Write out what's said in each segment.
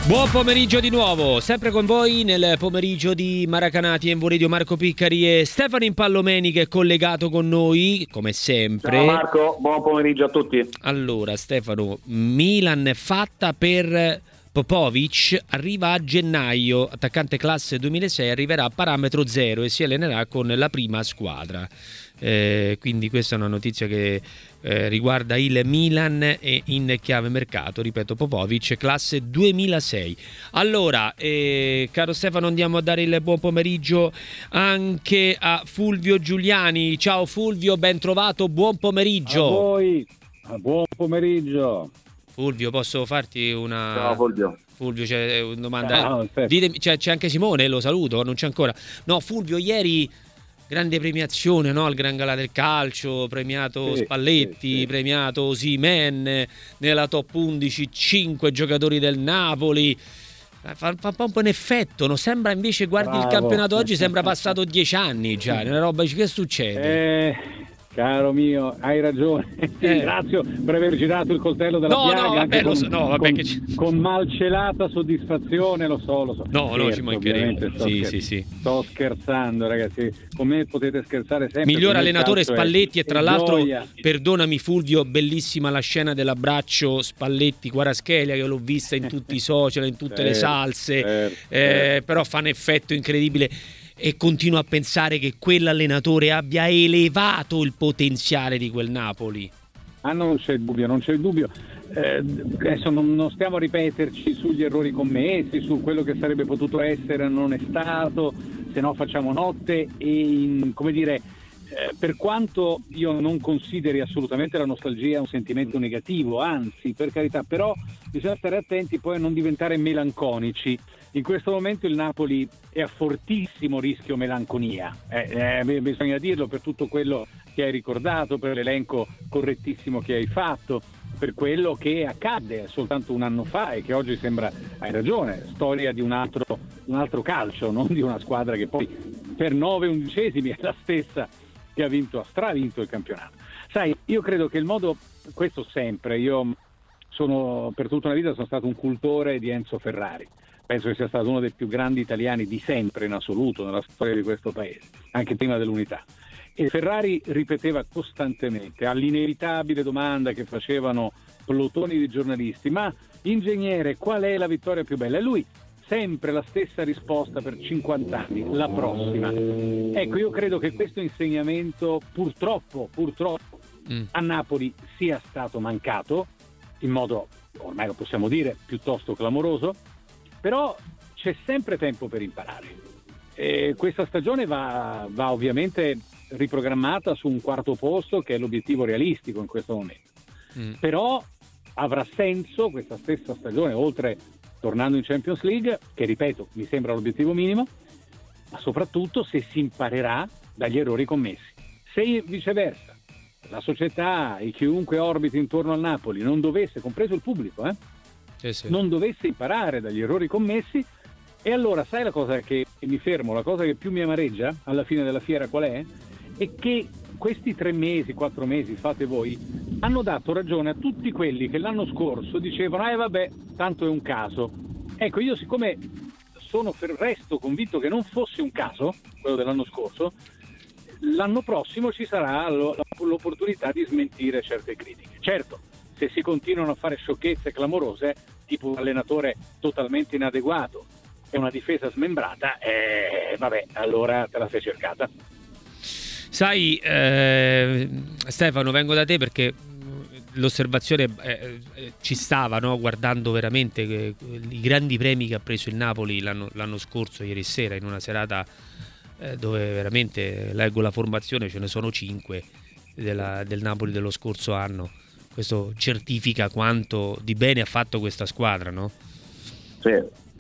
Buon pomeriggio di nuovo, sempre con voi nel pomeriggio di Maracanati e Radio. Marco Piccari e Stefano Impallomeni che è collegato con noi, come sempre. Ciao Marco, buon pomeriggio a tutti. Allora Stefano, Milan è fatta per Popovic, arriva a gennaio, attaccante classe 2006, arriverà a parametro zero e si allenerà con la prima squadra. Quindi questa è una notizia che riguarda il Milan e in chiave mercato, ripeto, Popovic, classe 2006. Allora, caro Stefano, andiamo a dare il buon pomeriggio anche a Fulvio Giuliani. Ciao Fulvio, ben trovato, buon pomeriggio. A voi, buon pomeriggio. Fulvio, posso farti una... Ciao Fulvio. Fulvio, c'è una domanda. Ciao, Ditemi, c'è anche Simone, lo saluto, non c'è ancora. No, Fulvio, ieri grande premiazione, no? Al Gran Galà del Calcio, premiato Spalletti, premiato Osimhen, nella top 11 5 giocatori del Napoli. Fa un po' un effetto, no? Sembra invece, guardi il campionato oggi, sembra passato 10 anni già, una roba, che succede? Caro mio, hai ragione. Ringrazio per averci dato il coltello della piaga. Con malcelata soddisfazione, lo so. No, ci mancherebbe. Sì. Sto scherzando, ragazzi. Con me potete scherzare sempre. Miglior allenatore Spalletti e tra l'altro, gioia. Perdonami Fulvio, bellissima la scena dell'abbraccio Spalletti-Kvaratskhelia, che l'ho vista in tutti i social, in tutte le salse, però fa un effetto incredibile. E continuo a pensare che quell'allenatore abbia elevato il potenziale di quel Napoli. Non c'è dubbio. Adesso non stiamo a ripeterci sugli errori commessi, su quello che sarebbe potuto essere e non è stato, se no facciamo notte per quanto io non consideri assolutamente la nostalgia un sentimento negativo, anzi, per carità, però bisogna stare attenti poi a non diventare melanconici. In questo momento il Napoli è a fortissimo rischio melanconia, bisogna dirlo, per tutto quello che hai ricordato, per l'elenco correttissimo che hai fatto, per quello che accadde soltanto un anno fa e che oggi sembra, hai ragione, storia di un altro calcio, non di una squadra che poi per 9/11 è la stessa che ha stravinto il campionato. Sai, io credo che il modo, questo sempre, per tutta una vita sono stato un cultore di Enzo Ferrari. Penso che sia stato uno dei più grandi italiani di sempre in assoluto nella storia di questo paese, anche prima dell'unità. E Ferrari ripeteva costantemente all'inevitabile domanda che facevano plotoni di giornalisti: ma ingegnere, qual è la vittoria più bella? E lui sempre la stessa risposta per 50 anni, la prossima. Ecco, io credo che questo insegnamento purtroppo a Napoli sia stato mancato in modo, ormai lo possiamo dire, piuttosto clamoroso. Però c'è sempre tempo per imparare. Questa stagione va ovviamente riprogrammata su un quarto posto, che è l'obiettivo realistico in questo momento. Però avrà senso questa stessa stagione, oltre tornando in Champions League, che ripeto mi sembra l'obiettivo minimo, ma soprattutto se si imparerà dagli errori commessi. Se viceversa la società e chiunque orbita intorno al Napoli non dovesse, compreso il pubblico, non dovesse imparare dagli errori commessi, e allora sai la cosa che mi fermo, la cosa che più mi amareggia alla fine della fiera qual è? È che questi 3 mesi, 4 mesi, fate voi, hanno dato ragione a tutti quelli che l'anno scorso dicevano vabbè, tanto è un caso. Ecco, io siccome resto convinto che non fosse un caso quello dell'anno scorso, l'anno prossimo ci sarà l'opportunità di smentire certe critiche. Certo, se si continuano a fare sciocchezze clamorose, tipo un allenatore totalmente inadeguato e una difesa smembrata, allora te la sei cercata. Sai, Stefano, vengo da te perché l'osservazione ci stava, no? Guardando veramente i grandi premi che ha preso il Napoli l'anno scorso, ieri sera, in una serata dove veramente leggo la formazione, ce ne sono 5 del Napoli dello scorso anno. Questo certifica quanto di bene ha fatto questa squadra, no? Sì.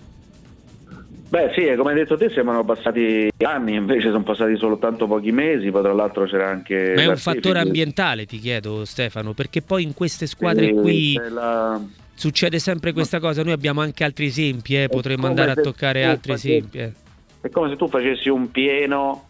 Beh sì, come hai detto te, sembrano passati anni, invece sono passati soltanto pochi mesi, poi tra l'altro c'era anche... Ma è un fattore ambientale, ti chiedo Stefano, perché poi in queste squadre qui succede sempre questa cosa. Noi abbiamo anche altri esempi, potremmo andare a toccare altri esempi. È come se tu facessi un pieno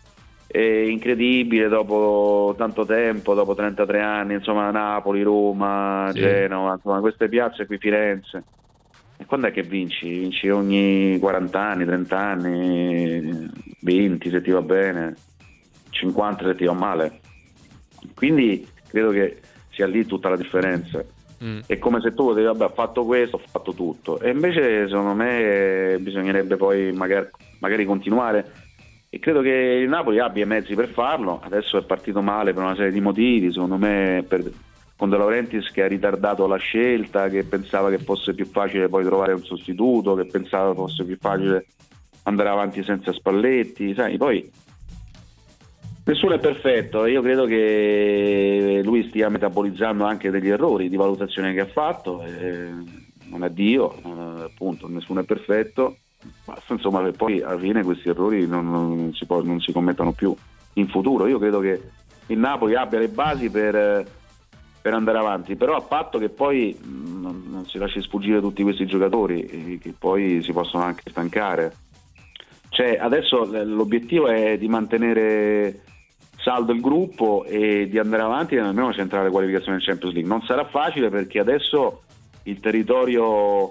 incredibile dopo tanto tempo, dopo 33 anni, insomma, Napoli, Roma, Genova, insomma, queste piazze qui, Firenze. quando è che vinci? Vinci ogni 40 anni, 30 anni, 20 se ti va bene, 50 se ti va male. Quindi credo che sia lì tutta la differenza. È come se tu dici, vabbè, ho fatto questo, ho fatto tutto, e invece secondo me bisognerebbe poi magari continuare, e credo che il Napoli abbia i mezzi per farlo. Adesso è partito male per una serie di motivi, secondo me, con De Laurentiis che ha ritardato la scelta, che pensava che fosse più facile poi trovare un sostituto, che pensava fosse più facile andare avanti senza Spalletti, sai, poi nessuno è perfetto. Io credo che lui stia metabolizzando anche degli errori di valutazione che ha fatto, non è Dio, appunto, nessuno è perfetto, ma insomma poi alla fine questi errori non si commettono più in futuro. Io credo che il Napoli abbia le basi per andare avanti, però a patto che poi non si lasci sfuggire tutti questi giocatori che poi si possono anche stancare. Cioè, adesso l'obiettivo è di mantenere saldo il gruppo e di andare avanti e almeno centrare la qualificazione in Champions League. Non sarà facile, perché adesso il territorio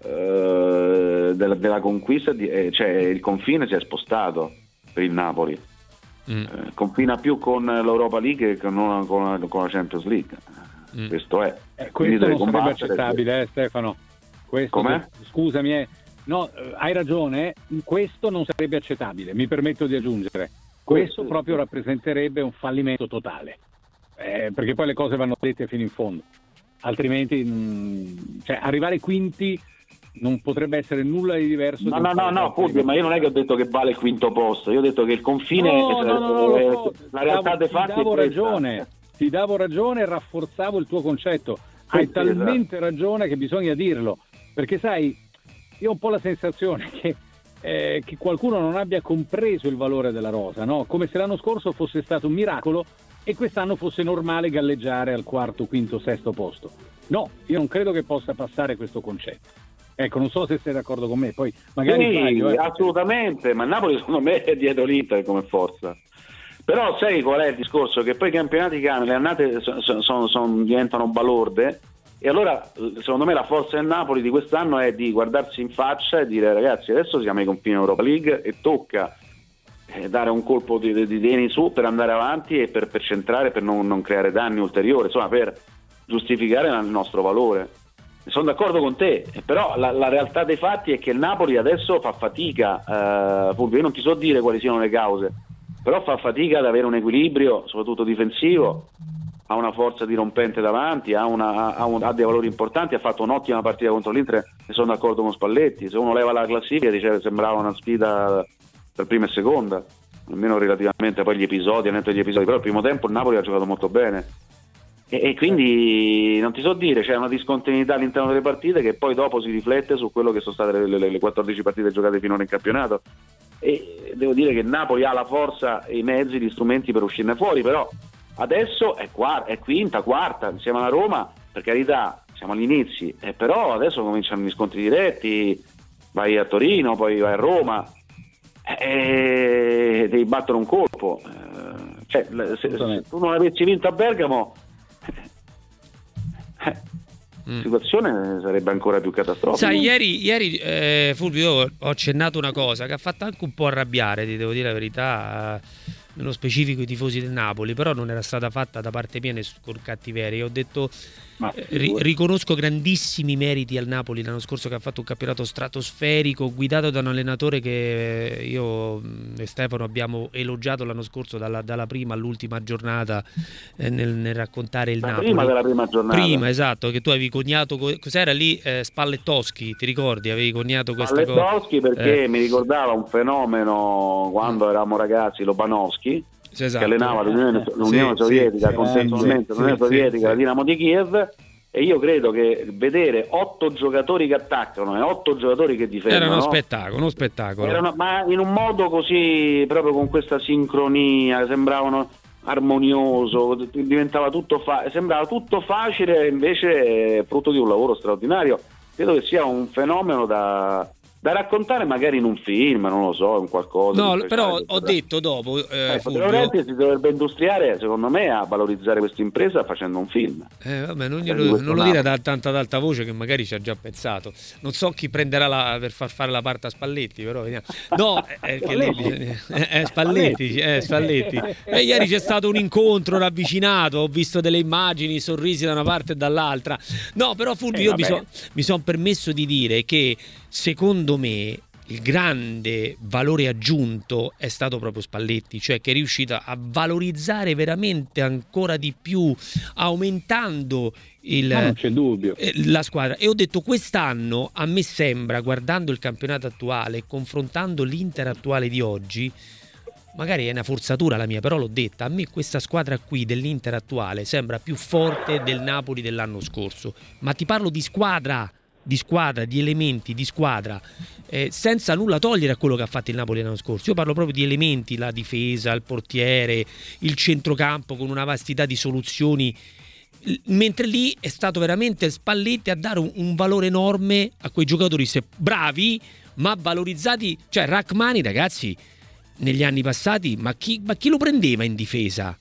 della conquista, cioè il confine si è spostato per il Napoli. Confina più con l'Europa League che non con la Champions League. Questo è. Questo non sarebbe accettabile, Stefano. Questo, scusami, no, hai ragione, questo non sarebbe accettabile, mi permetto di aggiungere. Questo proprio rappresenterebbe un fallimento totale, perché poi le cose vanno dette fino in fondo, altrimenti cioè, arrivare quinti non potrebbe essere nulla di diverso. No, Fulvio, ma io non è che ho detto che vale il quinto posto, io ho detto che il confine la realtà dei fatti ti davo ragione e rafforzavo il tuo concetto. Hai talmente ragione che bisogna dirlo, perché sai, io ho un po' la sensazione che qualcuno non abbia compreso il valore della rosa, no? Come se l'anno scorso fosse stato un miracolo e quest'anno fosse normale galleggiare al quarto, quinto, sesto posto. No, io non credo che possa passare questo concetto. Ecco, non so se sei d'accordo con me, poi magari sbaglio. Assolutamente, ma Napoli secondo me è dietro l'Inter come forza. Però sai qual è il discorso? Che poi i campionati cambiano, le annate diventano balorde, e allora secondo me la forza del Napoli di quest'anno è di guardarsi in faccia e dire: ragazzi, adesso siamo ai confini Europa League e tocca dare un colpo di in su per andare avanti e per centrare, per non creare danni ulteriori, insomma, per giustificare il nostro valore. Sono d'accordo con te, però la realtà dei fatti è che il Napoli adesso fa fatica, Fulvio, io non ti so dire quali siano le cause, però fa fatica ad avere un equilibrio, soprattutto difensivo, ha una forza dirompente davanti, ha dei valori importanti, ha fatto un'ottima partita contro l'Inter, e sono d'accordo con Spalletti. Se uno leva la classifica, dice, sembrava una sfida per prima e seconda, almeno relativamente poi gli episodi, però il primo tempo il Napoli ha giocato molto bene. E quindi non ti so dire, c'è una discontinuità all'interno delle partite che poi dopo si riflette su quello che sono state le 14 partite giocate finora in campionato, e devo dire che il Napoli ha la forza e i mezzi, gli strumenti per uscirne fuori, però adesso è quinta, quarta insieme alla Roma, per carità, siamo agli inizi, però adesso cominciano gli scontri diretti, vai a Torino, poi vai a Roma, devi battere un colpo, cioè, se tu non avessi vinto a Bergamo la situazione sarebbe ancora più catastrofica. Sai, ieri Fulvio, ho accennato una cosa che ha fatto anche un po' arrabbiare, ti devo dire la verità, nello specifico i tifosi del Napoli, però non era stata fatta da parte mia con cattiveria. Ho detto riconosco grandissimi meriti al Napoli l'anno scorso, che ha fatto un campionato stratosferico guidato da un allenatore che io e Stefano abbiamo elogiato l'anno scorso dalla prima all'ultima giornata, nel raccontare il Napoli. Prima della prima giornata. Prima, esatto, che tu avevi coniato, cos'era lì? Spallettoschi, ti ricordi? Avevi coniato questa cosa? Spallettoschi perché mi ricordava un fenomeno quando eravamo ragazzi, Lobanovsky, esatto, che allenava l'Unione Sovietica, contestualmente l'Unione Sovietica, la Dinamo di Kiev, e io credo che vedere 8 giocatori che attaccano e 8 giocatori che difendono era uno spettacolo. Ma in un modo così, proprio con questa sincronia, sembravano armonioso, diventava sembrava tutto facile, invece frutto di un lavoro straordinario. Credo che sia un fenomeno da da raccontare magari in un film, non lo so, in qualcosa. No, però ho detto dopo, Fulvio, si dovrebbe industriare, secondo me, a valorizzare questa impresa facendo un film. Vabbè, non lo dire ad alta voce, che magari ci ha già pensato. Non so chi prenderà per far fare la parte a Spalletti, però vediamo. No, Spalletti. Ieri c'è stato un incontro ravvicinato, ho visto delle immagini, sorrisi da una parte e dall'altra. No, però Fulvio, io mi sono permesso di dire che secondo me il grande valore aggiunto è stato proprio Spalletti, cioè che è riuscito a valorizzare veramente ancora di più, aumentando non c'è dubbio, la squadra. E ho detto, quest'anno a me sembra, guardando il campionato attuale, confrontando l'Inter attuale di oggi, magari è una forzatura la mia, però l'ho detta, a me questa squadra qui dell'Inter attuale sembra più forte del Napoli dell'anno scorso, ma ti parlo di squadra, di elementi, di squadra, senza nulla togliere a quello che ha fatto il Napoli l'anno scorso. Io parlo proprio di elementi, la difesa, il portiere, il centrocampo con una vastità di soluzioni, mentre lì è stato veramente Spalletti a dare un valore enorme a quei giocatori bravi, ma valorizzati. Cioè Rachmani, ragazzi, negli anni passati, ma chi lo prendeva in difesa?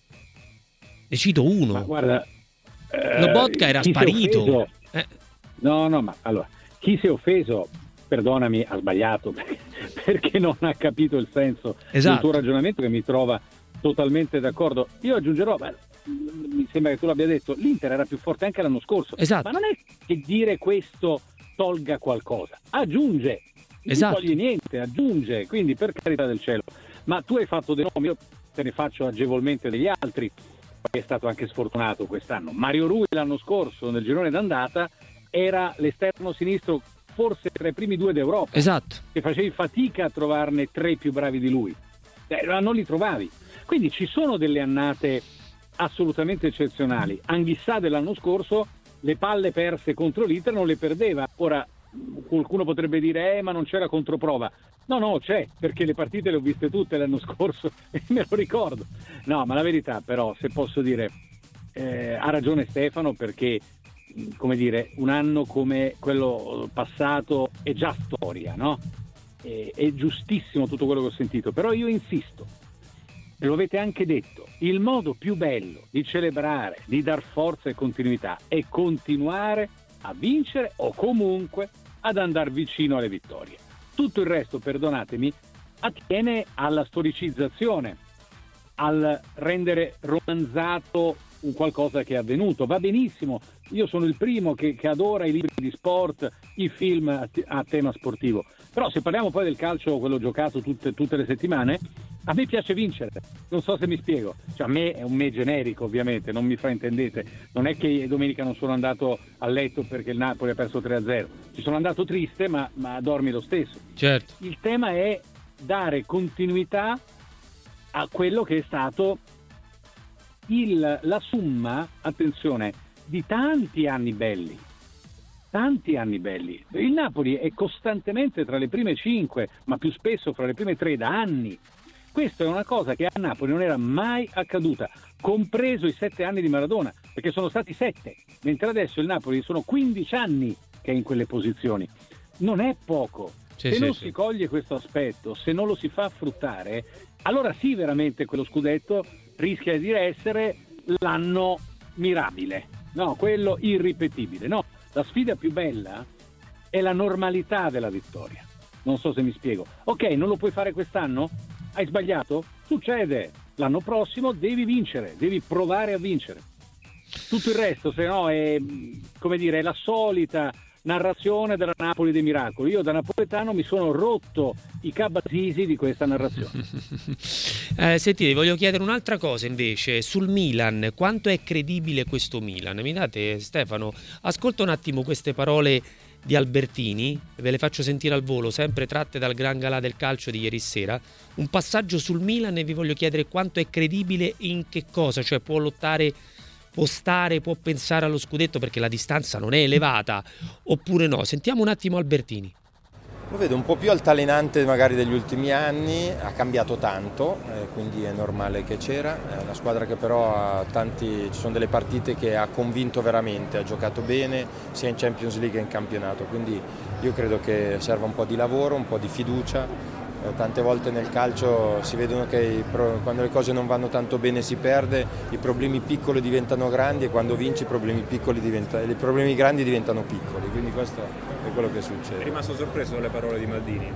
Ne cito uno. Ma guarda, Lobotka era sparito. No, ma allora, chi si è offeso, perdonami, ha sbagliato, perché non ha capito il senso del tuo ragionamento, che mi trova totalmente d'accordo. Io aggiungerò, mi sembra che tu l'abbia detto, l'Inter era più forte anche l'anno scorso, ma non è che dire questo tolga qualcosa, aggiunge, non toglie niente, aggiunge, quindi per carità del cielo. Ma tu hai fatto dei nomi, io te ne faccio agevolmente degli altri, è stato anche sfortunato quest'anno. Mario Rui l'anno scorso nel girone d'andata era l'esterno sinistro forse tra i primi 2 d'Europa, che facevi fatica a trovarne 3 più bravi di lui, non li trovavi. Quindi ci sono delle annate assolutamente eccezionali. Anghissà dell'anno scorso le palle perse contro l'Inter non le perdeva. Ora qualcuno potrebbe dire ma non c'era controprova. No, c'è, perché le partite le ho viste tutte l'anno scorso e me lo ricordo. No, ma la verità, però, se posso dire, ha ragione Stefano, perché come dire, un anno come quello passato è già storia, no? È giustissimo tutto quello che ho sentito, però io insisto, e lo avete anche detto, il modo più bello di celebrare, di dar forza e continuità è continuare a vincere o comunque ad andare vicino alle vittorie. Tutto il resto, perdonatemi, attiene alla storicizzazione, al rendere romanzato un qualcosa che è avvenuto. Va benissimo, io sono il primo che adora i libri di sport, i film a tema sportivo, però se parliamo poi del calcio, quello giocato tutte le settimane, a me piace vincere, non so se mi spiego, cioè a me è un me generico, ovviamente, non mi fraintendete, non è che domenica non sono andato a letto perché il Napoli ha perso 3-0, ci sono andato triste, ma dormi lo stesso. Certo. Il tema è dare continuità a quello che è stato la summa, attenzione, di tanti anni belli. Il Napoli è costantemente tra le prime 5, ma più spesso fra le prime 3 da anni. Questa è una cosa che a Napoli non era mai accaduta, compreso i 7 anni di Maradona, perché sono stati 7, mentre adesso il Napoli sono 15 anni che è in quelle posizioni. Non è poco. Se non si coglie questo aspetto, se non lo si fa fruttare, allora sì, veramente quello scudetto rischia di essere l'anno mirabile, no, quello irripetibile. No, la sfida più bella è la normalità della vittoria. Non so se mi spiego. Ok, non lo puoi fare quest'anno? Hai sbagliato? Succede. L'anno prossimo devi vincere, devi provare a vincere. Tutto il resto, se no, è, come dire, è la solita narrazione della Napoli dei miracoli. Io da napoletano mi sono rotto i cabasisi di questa narrazione. Sentite, voglio chiedere un'altra cosa invece sul Milan. Quanto è credibile questo Milan? Mi date, Stefano? Ascolta un attimo queste parole di Albertini, ve le faccio sentire al volo, sempre tratte dal Gran Galà del calcio di ieri sera. Un passaggio sul Milan e vi voglio chiedere quanto è credibile e in che cosa, cioè può lottare, può stare, può pensare allo scudetto perché la distanza non è elevata, oppure no? Sentiamo un attimo Albertini. Lo vedo un po' più altalenante magari degli ultimi anni, ha cambiato tanto, quindi è normale che c'era. È una squadra che però ha ci sono delle partite che ha convinto veramente, ha giocato bene sia in Champions League che in campionato, quindi io credo che serva un po' di lavoro, un po' di fiducia. Tante volte nel calcio si vedono che quando le cose non vanno tanto bene si perde, i problemi piccoli diventano grandi e quando vinci i problemi grandi diventano piccoli, quindi questo è quello che succede. È rimasto sorpreso dalle parole di Maldini?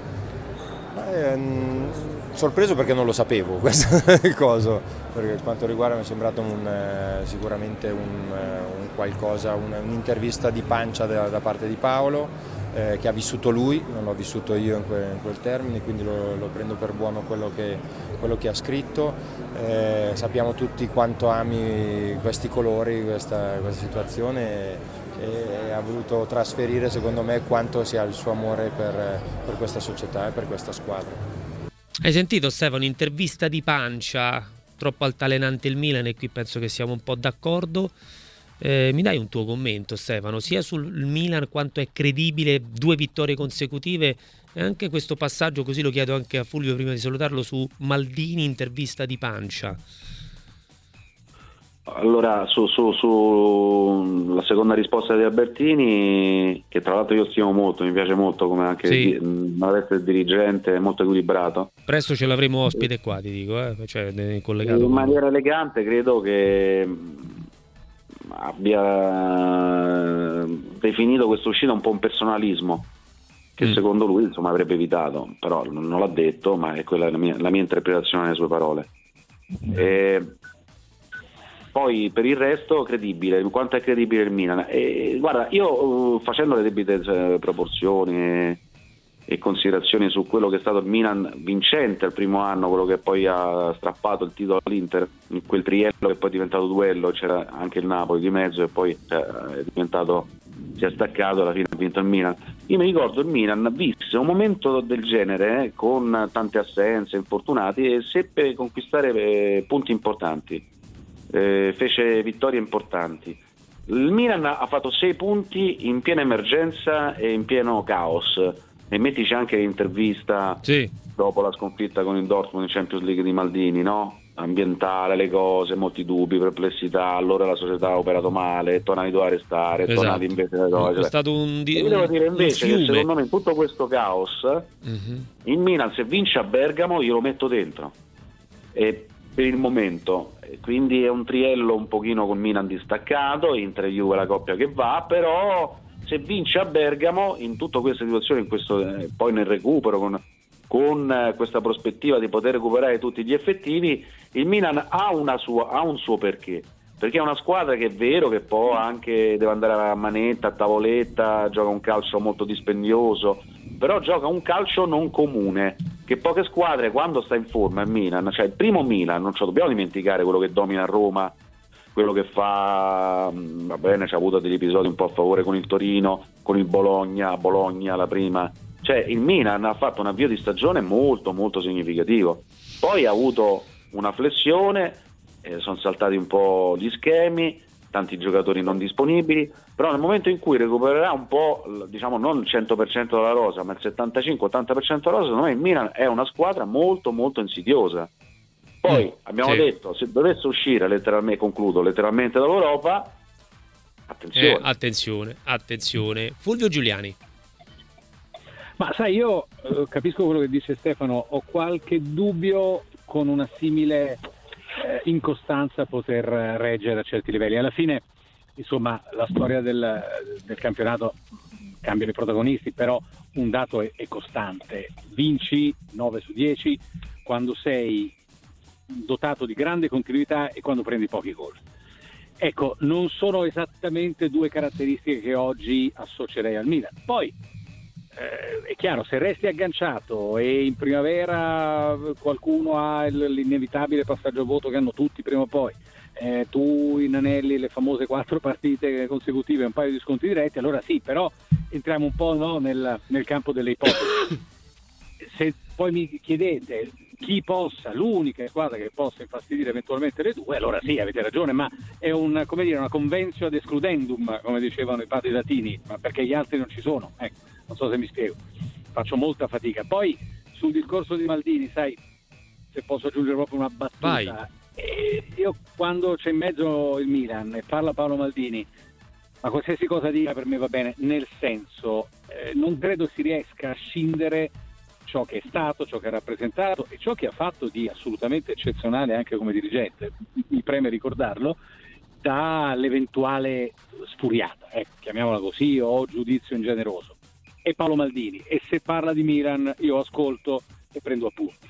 Sorpreso perché non lo sapevo questa cosa, perché per quanto riguarda mi è sembrato sicuramente un qualcosa, un'intervista di pancia da parte di Paolo, che ha vissuto lui, non l'ho vissuto io in quel termine, quindi lo prendo per buono quello che ha scritto. Sappiamo tutti quanto ami questi colori, questa situazione, e ha voluto trasferire secondo me quanto sia il suo amore per questa società e per questa squadra. Hai sentito, Stefano, intervista di pancia, troppo altalenante il Milan, e qui penso che siamo un po' d'accordo. Mi dai un tuo commento, Stefano, sia sul Milan quanto è credibile, 2 vittorie consecutive, e anche questo passaggio, così lo chiedo anche a Fulvio prima di salutarlo, su Maldini, intervista di pancia. Allora, su la seconda risposta di Albertini, che tra l'altro io stimo molto, mi piace molto come anche il dirigente, è molto equilibrato. Presto ce l'avremo ospite qua, ti dico, cioè collegato in maniera elegante. Credo che abbia definito questa uscita un po' un personalismo che secondo lui insomma avrebbe evitato, però non l'ha detto, ma è quella la mia interpretazione delle sue parole. Poi per il resto credibile, quanto è credibile il Milan? Guarda, io facendo le debite proporzioni e considerazioni su quello che è stato il Milan vincente al primo anno, quello che poi ha strappato il titolo all'Inter, in quel triello che poi è diventato duello, c'era anche il Napoli di mezzo e poi si è staccato, alla fine ha vinto il Milan. Io mi ricordo il Milan visse un momento del genere con tante assenze, infortunati, e seppe conquistare punti importanti, fece vittorie importanti. Il Milan ha fatto 6 punti in piena emergenza e in pieno caos, e mettici anche l'intervista dopo la sconfitta con il Dortmund in Champions League di Maldini, no? Ambientale, le cose, molti dubbi, perplessità, allora la società ha operato male, tornati doveva restare, tornati invece le cose. È stato io devo dire invece che secondo me in tutto questo caos il Milan, se vince a Bergamo, io lo metto dentro, e per il momento, quindi è un triello un pochino con Milan distaccato, Inter e Juve la coppia che va, però se vince a Bergamo in tutte queste situazioni, poi nel recupero con questa prospettiva di poter recuperare tutti gli effettivi, il Milan ha un suo perché è una squadra che è vero che poi anche deve andare a manetta, a tavoletta, gioca un calcio molto dispendioso, però gioca un calcio non comune, che poche squadre quando sta in forma il Milan, cioè il primo Milan, non ce lo dobbiamo dimenticare, quello che domina a Roma, quello che fa, va bene, c'ha avuto degli episodi un po' a favore con il Torino, con il Bologna la prima, cioè il Milan ha fatto un avvio di stagione molto molto significativo, poi ha avuto una flessione, sono saltati un po' gli schemi, tanti giocatori non disponibili, però nel momento in cui recupererà un po', diciamo non il 100% della rosa, ma il 75-80% della rosa, secondo me il Milan è una squadra molto molto insidiosa. Poi abbiamo detto, se dovesse uscire letteralmente dall'Europa, attenzione. Fulvio Giuliani. Ma sai, io capisco quello che dice Stefano, ho qualche dubbio con una simile incostanza poter reggere a certi livelli. Alla fine, insomma, la storia del campionato cambiano i protagonisti, però un dato è costante: vinci 9 su 10 quando sei dotato di grande continuità e quando prendi pochi gol. Ecco, non sono esattamente 2 caratteristiche che oggi associerei al Milan. Poi è chiaro, se resti agganciato e in primavera qualcuno ha l'inevitabile passaggio a voto che hanno tutti prima o poi, tu in Anelli le famose 4 partite consecutive e un paio di sconti diretti, allora sì, però entriamo un po' nel campo delle ipotesi. Se poi mi chiedete l'unica squadra che possa infastidire eventualmente le 2, allora sì, avete ragione, ma è una conventio ad excludendum, come dicevano i padri latini, ma perché gli altri non ci sono, ecco, non so se mi spiego. faccio molta fatica. Poi sul discorso di Maldini, sai, se posso aggiungere proprio una battuta. Vai. Io quando c'è in mezzo il Milan e parla Paolo Maldini, ma qualsiasi cosa dica per me va bene, nel senso non credo si riesca a scindere ciò che è stato, ciò che ha rappresentato e ciò che ha fatto di assolutamente eccezionale anche come dirigente, mi preme ricordarlo, dall'eventuale sfuriata, chiamiamola così, o giudizio ingeneroso. E Paolo Maldini, e se parla di Milan io ascolto e prendo appunti.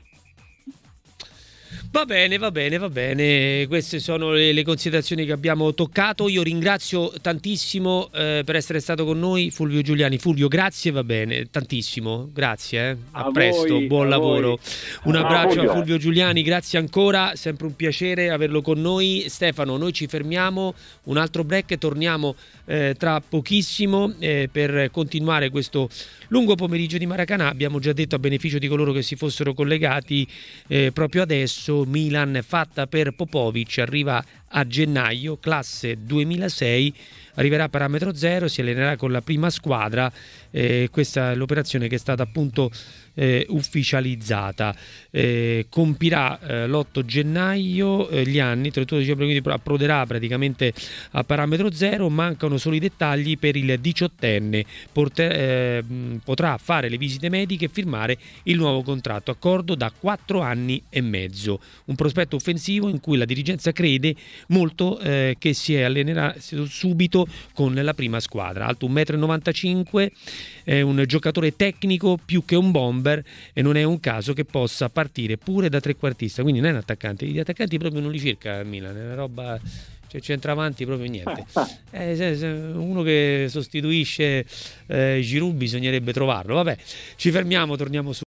Va bene, queste sono le considerazioni che abbiamo toccato. Io ringrazio tantissimo per essere stato con noi Fulvio Giuliani. Fulvio, grazie, va bene, tantissimo, grazie, a presto, buon lavoro. Un abbraccio a Fulvio Giuliani, grazie ancora, sempre un piacere averlo con noi. Stefano, noi ci fermiamo, un altro break e torniamo tra pochissimo per continuare questo lungo pomeriggio di Maracanà. Abbiamo già detto, a beneficio di coloro che si fossero collegati proprio adesso, Milan fatta per Popovic, arriva a gennaio, classe 2006, arriverà a parametro zero, si allenerà con la prima squadra. Questa è l'operazione che è stata appunto ufficializzata. Compirà l'8 gennaio gli anni, 31 dicembre, quindi approderà praticamente a parametro zero. Mancano solo i dettagli per il 18enne, potrà fare le visite mediche e firmare il nuovo contratto, accordo da 4 anni e mezzo, un prospetto offensivo in cui la dirigenza crede molto, che si allenerà subito con la prima squadra. Alto 1,95 m, è un giocatore tecnico più che un bomber e non è un caso che possa partire pure da trequartista, quindi non è un attaccante. Gli attaccanti proprio non li cerca a Milan, è una roba, cioè centravanti proprio niente. Uno che sostituisce Giroud bisognerebbe trovarlo. Vabbè, ci fermiamo, torniamo su